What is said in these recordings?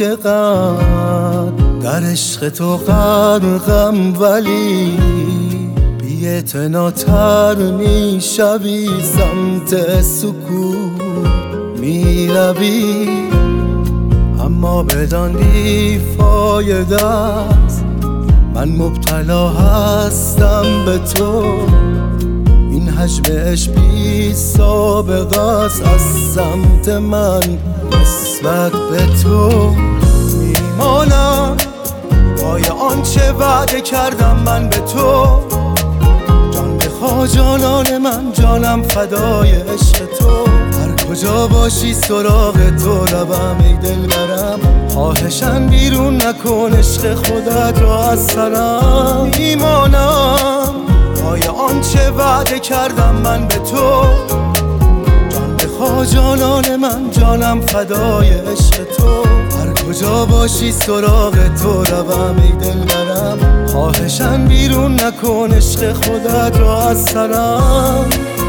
های غم، در عشق تو غرقم ولی بی‌اعتناتر میشوی، سمت سکوت میروی، اما بدان بی‌فایده است، من مبتلا هستم به تو. این حجم عشق بی سابقه است از سمت من نسبت به تو. میمانم پای آنچه وعده کردم من به تو، جان بخواه جانان من، جانم فدای عشق تو. هر کجا باشی سراغ تو روم ای دلبرم، خواهشن بیرون نکن عشق خودت را از سرم. میمانم پای آنچه وعده کردم من به تو، جان بخواه جانان من، جانم فدای عشق تو. هر کجا باشی سراغ تو روم ای دلبرم، خواهشن بیرون نکن عشق خودت را از سرم.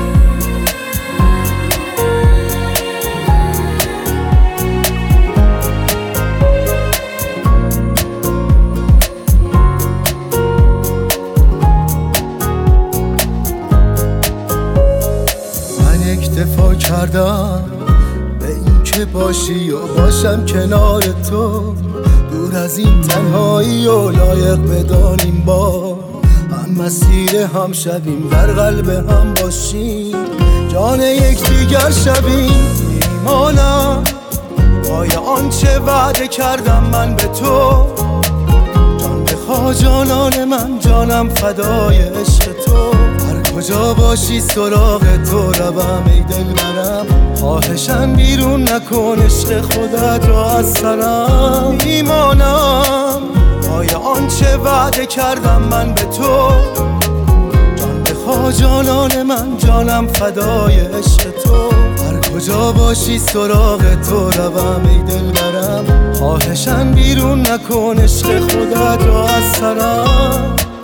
اکتفا کردم به این که باشی و باشم کنار تو، دور از این تنهایی و لایق بدانیم با هم مسیر هم شویم، در قلب هم باشیم، جان یکدیگر شویم. میمانم پای آنچه وعده کردم من به تو، جان بخواه جانان من، جانم فدای عشق تو. کجا باشی سراغ تو روم ای دلبرم، خواهشن بیرون نکن عشق خودت را از سرم. میمانم پای آنچه وعده کردم من به تو، جان بخواه جانان من، جانم فدای عشق تو. هر کجا باشی سراغ تو روم ای دلبرم، خواهشن بیرون نکن عشق خودت را از سرم.